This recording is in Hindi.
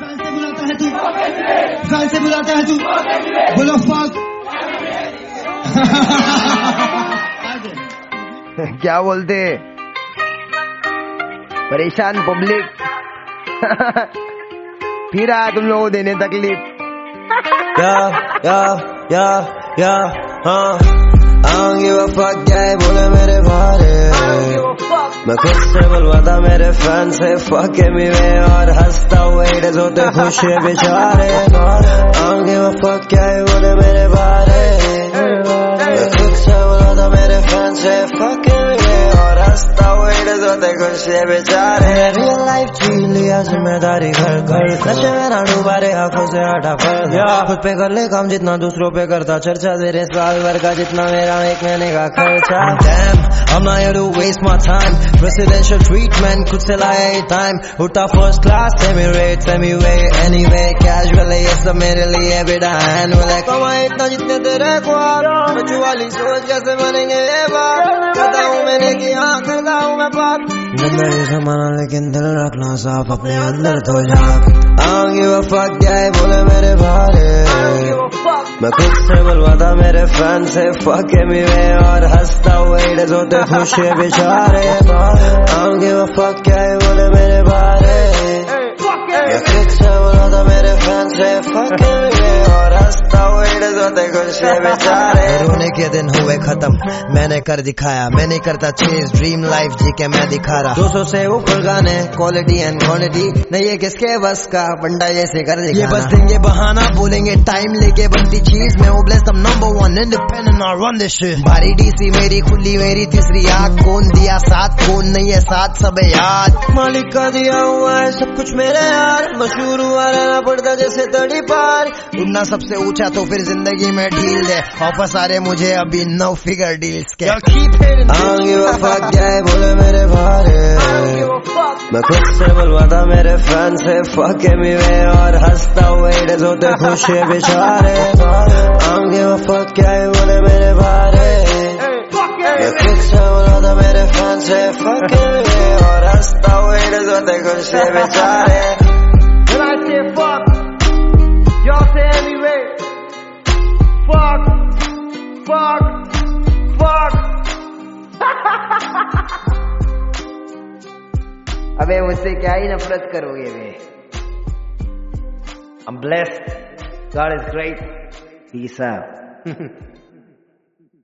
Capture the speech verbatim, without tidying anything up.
जान से बुलाता है तू, जान से बुलाता है तू, बोलो फक। क्या बोलते परेशान पब्लिक। फिर आया तुम लोगों को देने तकलीफ। या या या या हाँ I don't give a fuck क्या है बोले मेरे बारे। मैं खुद से बुलवाता मेरे फैन से fuck everywhere और हंसता हुए haters होते खुश है बेचारे। I don't give a fuck क्या है बोले मेरे बारे। मैं खुद से बुलवाता मेरे फैन से fuck everywhere और हंसता हुए haters होते खुश है बेचारे। रियल लाइफ जी लिया जिम्मेदारी घर घर नशे में ना डूबा रे आंखों से हटा फर्क। खुद पे कर ले काम जितना दूसरों पे करता चर्चा तेरे साल भर का जितना मेरा एक महीने का खर्चा। Damn, I'm not here to waste my time. Presidential treatment खुद से लाया ये time। उठता first class Emirates anyway anyway casual है ये सब मेरे लिए बेटा annual है। कमाए इतना जितने तेरे ख्वाब बच्चों वाली सोच कैसे बनेंगे ये बात। करता हूँ मैंने की हाँ करता हूँ मैं पाप जिंदगी समाना लेकिन दिल रखना साफ अपने अंदर तो झाँक। I don't give a fuck क्या है बोले मेरे बारे। मैं खुद से बुलवाता मेरे फैन से fuck everywhere और हंसता हुए haters होते खुश है बेचारे। I don't give a fuck क्या है बोले मेरे बारे। मैं खुद से बुलवाता मेरे फैन से fuck everywhere और हंसता हुए haters होते खुश है बेचारे। रोने के दिन हुए खत्म मैंने कर दिखाया। मैं नहीं करता चेज ड्रीम लाइफ जी के मैं दिखा रहा। दो सौ से ऊपर गाने क्वालिटी एंड क्वांटिटी नहीं है किसके बस का बंडा जैसे कर दिखाना। ये बस देंगे बहाना बोलेंगे टाइम लेके बनती चीज मैं वो blessed I'm number one independent I run this shit। भारी डीसी मेरी खुली मेरी तीसरी आँख कौन दिया साथ कौन नहीं है साथ सब याद। मालिक का दिया हुआ है सब कुछ मेरे यार। मशहूर हुआ रहना पड़ता जैसे तड़ी पार। उड़ना सबसे ऊंचा तो फिर जिंदगी में ढील दे ऑफर सारे मुझे अभी नौ फिगर डील्स के। I don't give a fuck क्या है बोले मेरे बारे। मैं खुद से बुलवाता मेरे फैन से fuck everywhere और हंसता हुए haters होते खुश है बेचारे। I don't give a fuck क्या है बोले मेरे बारे। मैं खुद से बुलवाता मेरे फैन से fuck everywhere और हंसता हुए haters होते खुश है बेचारे। When I say fuck, y'all say anyway. Fuck, fuck, fuck. अबे मुझसे क्या ही नफरत करोगे बे। I'm blessed. God is great. Peace out.